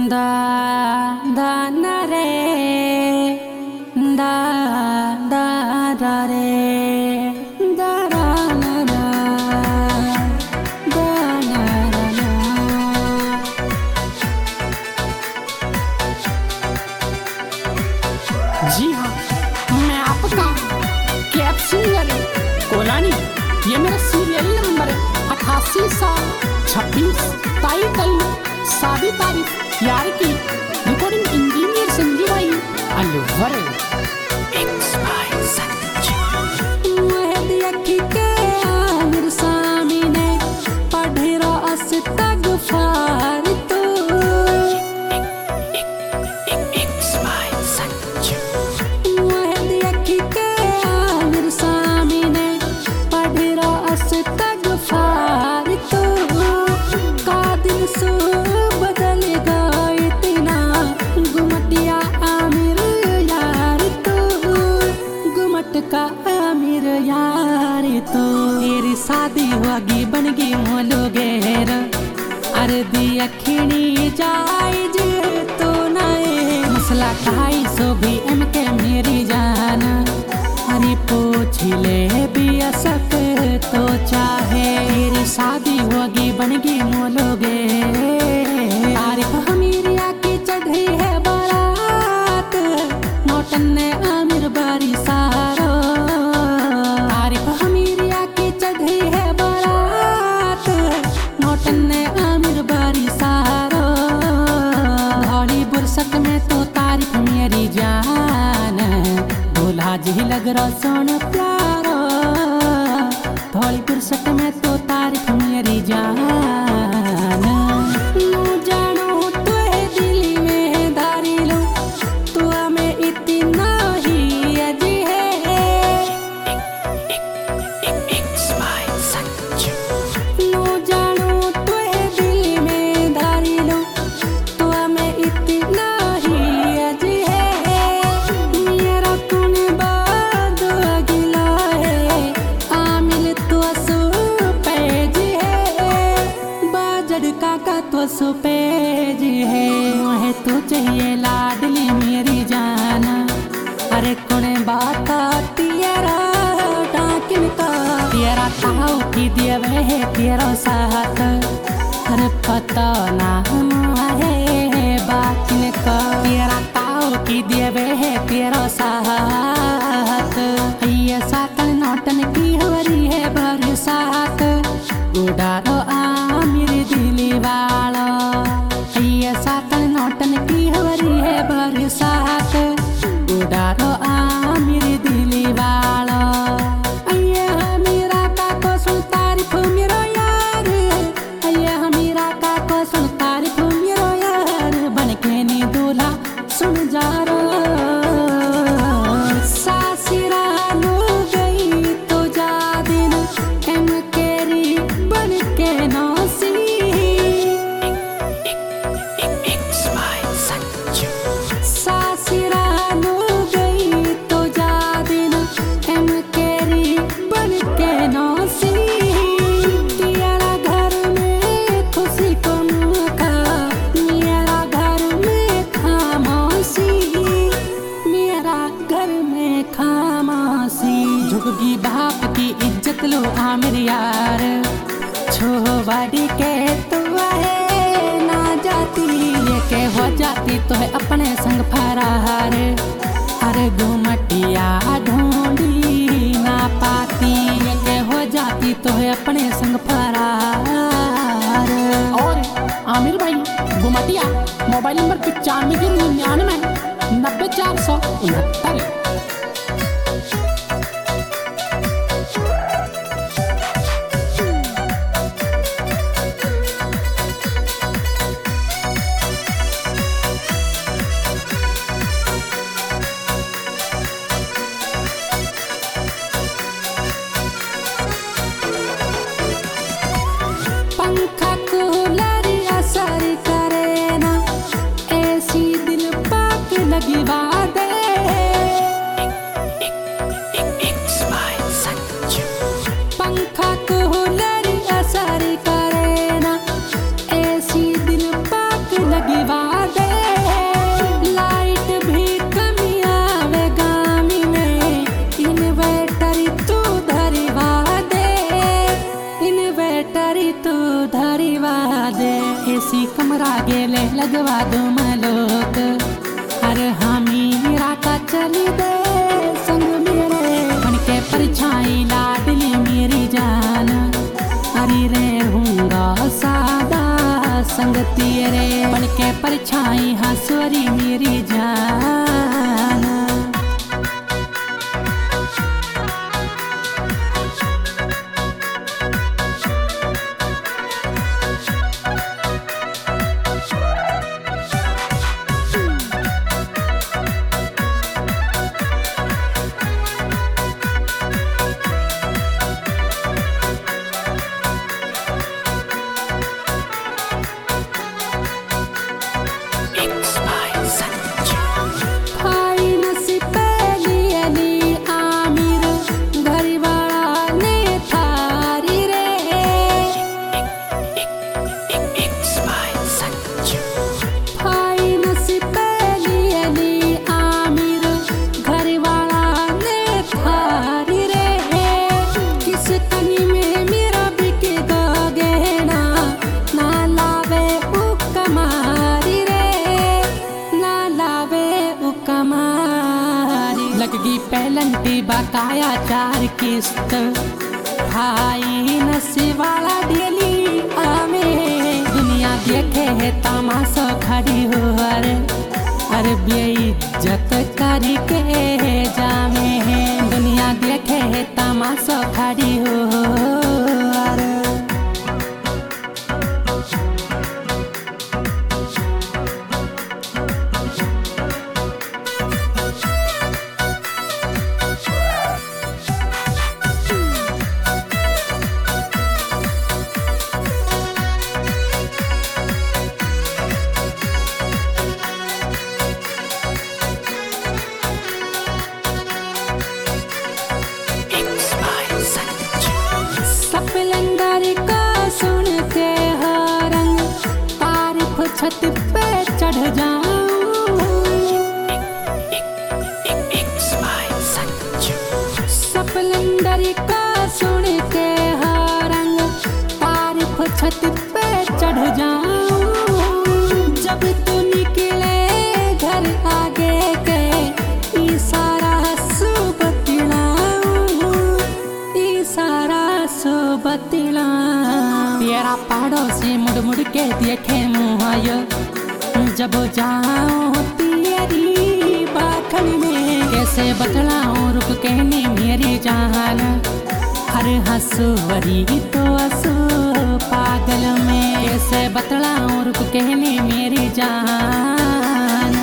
Da da na re da da da re da ra na ra da na ra na। जी हाँ, मैं आपका cab singer कोलानी। ये मेरा सीरियल नंबर है 8826 टाइटल शादी तारीख यार की। रिकॉर्डिंग इंजीनियर संजीव भाई अलवर। का आमिर यार तो तेरी शादी होगी बनगी मोलोगेर। अरे दिया खिणी जायज तो नए मसला खाई सो भी इनके मेरी जान। अरे पूछ ले भी सक तो चाहे तेरी शादी होगी बनगी मोलोगेर। तारीफ हमीरिया की चढ़ी है बारात मोटन ने आमिर बारी सारो। ने आमिर बारी सारो धौली बुरसत में तो तारीफ मेरी जान। दूल्हा जी लग रहा सोन प्यारो धौली बुरसत में तो तारीफ मेरी जान। नू जानो तो है दिल में धारी लो तो हमें इतना ही अजी है। काका तो सुपेज है मुझे तो चाहिए लाडली मेरी जान। अरे कोने बात तेरा डाकिन का तेरा ताऊ की देवे है तेरा साथ। अरे पता ना है बाकिन का तेरा ताऊ की देवे है तेरा साथ। ये साथ नौटन की हो रही है बरसात उड़ारो आमिर दिली वाला। ये साथ नौटन की हो रही है बरसात उड़ारो आमिर दिली वाला। ये हमीरा का को सुन तारीफ मेरो यार। ये हमीरा का को सुन तारीफ मेरो यार। बन के नी दूल्हा सुन जा रो सासिरा लो गई तो जा दिन एम केरी बन के नौसी। सासिरा लो गई तो जा दिन एम केरी बन के नौसी। तेरा घर में खुशी को मौका मेरा घर में खामोशी। मेरा घर में खामोशी झुकगी बाप की इज्जत लो आमिर यार। छोवाड़ी के तो है ना जाती ये के हो जाती तो है अपने संग फरार। अरे घुमटिया ढूंढी ना पाती ये के हो जाती तो है अपने संग फरार। और आमिर भाई घुमटिया मोबाइल नंबर 9599 90 469। पंखा कूलर असर करे ना ऐसी दिल पाक लगी बात। बैटरी तू धरीवा दे, एसी कमरा गेले लगवा दो मलोक। अरे हमीरा का चली दे संग मेरे, बन के परछाई लाडली मेरी जान। अरे रहूंगा सादा संग तेरे, बन के परछाई हंसवरी मेरी जान। लगगी पेलंटी बकाया 4 किस्त, भाई नसीब वाला डेली आमे। दुनिया देखे है तमाशा खड़ी हो, अरे बेइज्जत करी के जामे है। दुनिया देखे है तमाशा खड़ी हो, छत पे चढ़ जाऊं। स्प्लेंडर का सुन के रंग, तारीफ छत पे चढ़ जाऊं। जब तू निकले घर आगे के, इशारा सो बतलाऊं, इशारा सो बतलाऊं। तेरा पड़ोसी मुड़ मुड़ के देखे मुहायो, जब जाऊं तेरी बाखल में। कैसे बतलाऊं रुक कहने मेरी जान, हर हंसवरी तो हंसो पागल में। कैसे बतलाऊं रुक कहने मेरी जान।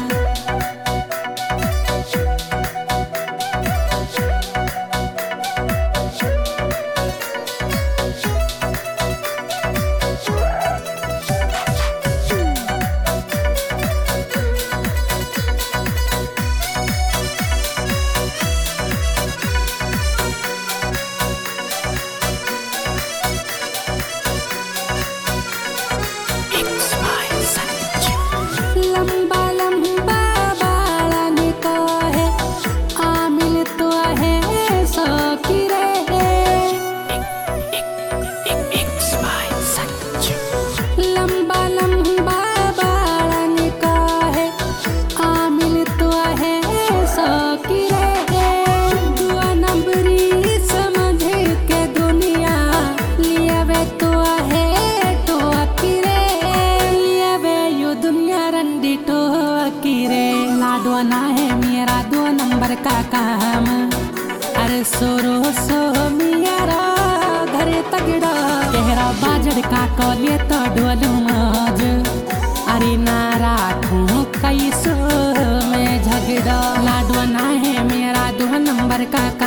लाडवाना है मेरा 2 नंबर का काम। अरे सोरो सो मेरा घर तगड़ा, तेरा बाजड़ का कॉले तो डोलू मौज। अरे ना राखूं कैसो में झगड़ा, लाडवाना है मेरा 2 नंबर का काम।